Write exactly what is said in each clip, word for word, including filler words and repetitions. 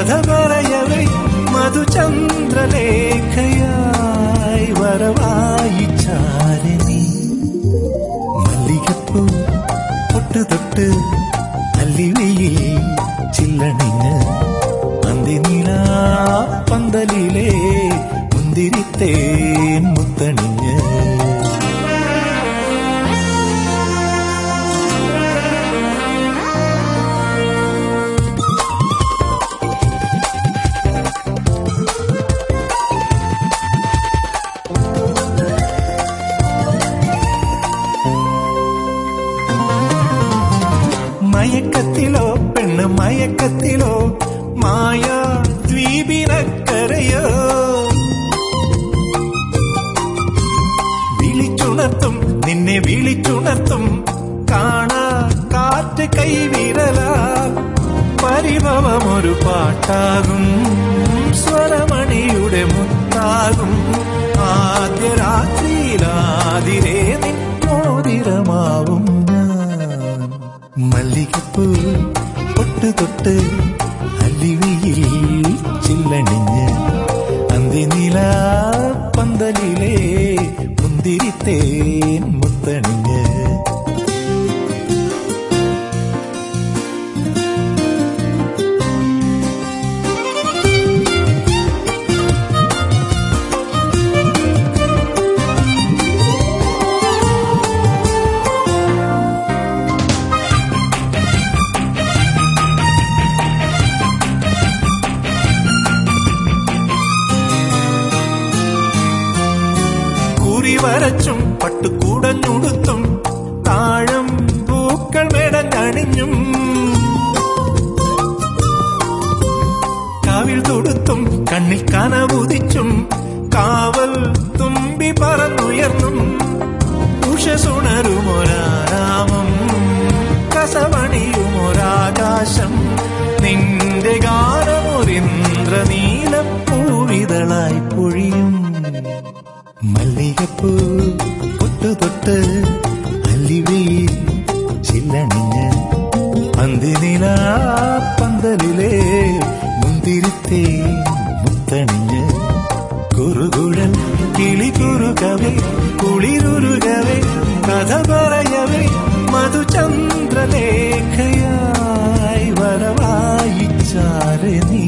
കഥ പറയവേ മധുചന്ദ്രലേഖയായി വരവായി ചാരണി. മല്ലികപ്പൂ തൊട്ട് തൊട്ട് അല്ലിവയിൽ ചില്ലണിഞ്ഞ് അന്തിനിലാ പന്തലിലെ മുന്തിരിത്തേൻ മുത്തണിഞ്ഞ്. മയക്കത്തിലോ പെണ്ണ് മയക്കത്തിലോ മായാ ദ്വീപിനക്കരയോ വിളിച്ചുണർത്തും നിന്നെ വിളിച്ചുണർത്തും കാണാ കാറ്റ് കൈവിരലാൽ പരിഭവമൊരു പാട്ടാകും സ്വരമണിയുടെ മുത്താകും ആദ്യ രാത്രിയിലാതിരേ നിന്നോതിരമാവും. മല്ലികപ്പൂ തൊട്ട് തൊട്ട് അല്ലിവയിൽ ചില്ലണിഞ്ഞ് അന്തിനിലാ പന്തലിലെ മുന്തിരിത്തേൻ മുത്തണിഞ്ഞ്. വരച്ചും പട്ടുകൂടഞ്ഞുടുത്തും താഴം പൂക്കൾ മേടഞ്ഞണിഞ്ഞും കാവിൽ തൊടുത്തും കണ്ണിൽ കനവുദിച്ചും കാവൽ തുമ്പി പറന്നുയർന്നും ഉഷസുണരുമൊരാരാമം കസവണിയുമൊരാകാശം നിന്റെ ഗാനമൊരിന്ദ്രനീലപ്പൂവിതളായി പൊഴിയും. മല്ലികപ്പൂ തൊട്ട് തൊട്ട് അല്ലിവയിൽ ചില്ലണിഞ്ഞ് അന്തിനിലാ പന്തലിലെ മുന്തിരിത്തേൻ മുത്തണിഞ്ഞ്. കുറുകുഴൽ കിളി കുറുകവേ കുളിരുരുകവേ കഥ പറയവേ മധുചന്ദ്രലേഖയായി വരവായി ചാരണി.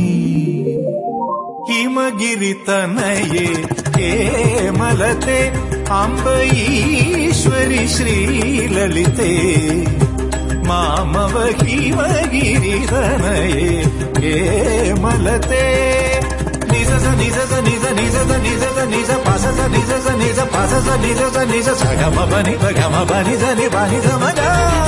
ഹിമഗിരി തനയേ കേമലത്തെ അംബരീശ്വരി ശ്രീലളിതേ മാമവ ഹിമഗിരി തനയേ കേമലത്തെ. നിസ നിസ നിസ നിസ നിസ നിസ പസ നിസ നിസ പസ നിസ നിസ സഗമ ബനി ഗമ ബനി ധനി ബനി ധമഗ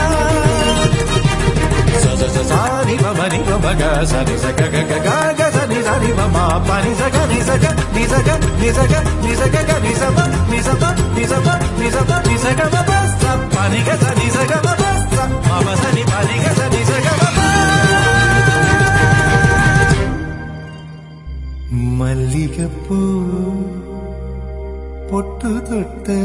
സ സ സാനി ബനി ബഗ സനി സ ഗ ഗ ഗ ഗ സനി സനി ബ മ പനി സ ഗ നി സ ഗ നി സ ഗ നി സ ഗ നി സ ഗ ഗ നി സ ബ നി സ ബ നി സ ബ നി സ ബ നി സ ഗ ബ ബ സ പനി ഗ സ നി സ ഗ ബ ബ സ മ ബ സ നി പനി ഗ സ നി സ ഗ ബ ബ. മല്ലികപ്പൂ പൊട്ടു തൊട്ട്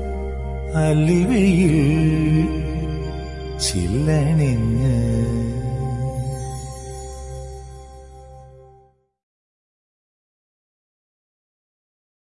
അല്ലിവയിൽ ചില്ലണിഞ്ഞ്